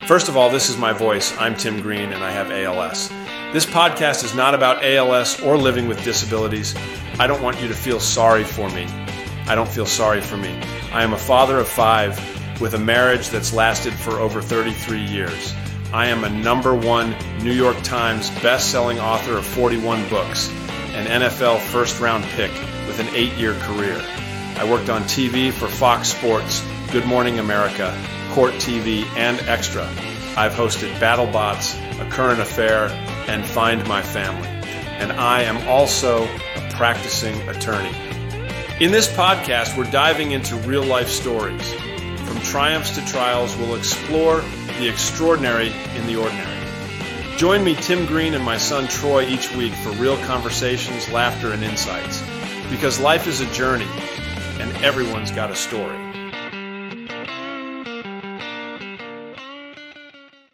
First of all, this is my voice. I'm Tim Green, and I have ALS. This podcast is not about ALS or living with disabilities. I don't want you to feel sorry for me. I don't feel sorry for me. I am a father of 5 with a marriage that's lasted for over 33 years. I am a #1 New York Times best-selling author of 41 books, an NFL first-round pick with an 8-year career. I worked on TV for Fox Sports, Good Morning America, Court TV, and Extra. I've hosted BattleBots, A Current Affair, and Find My Family. And I am also a practicing attorney. In this podcast, we're diving into real-life stories. From triumphs to trials, we'll explore the extraordinary in the ordinary. Join me, Tim Green, and my son Troy each week for real conversations, laughter, and insights. Because life is a journey, and everyone's got a story.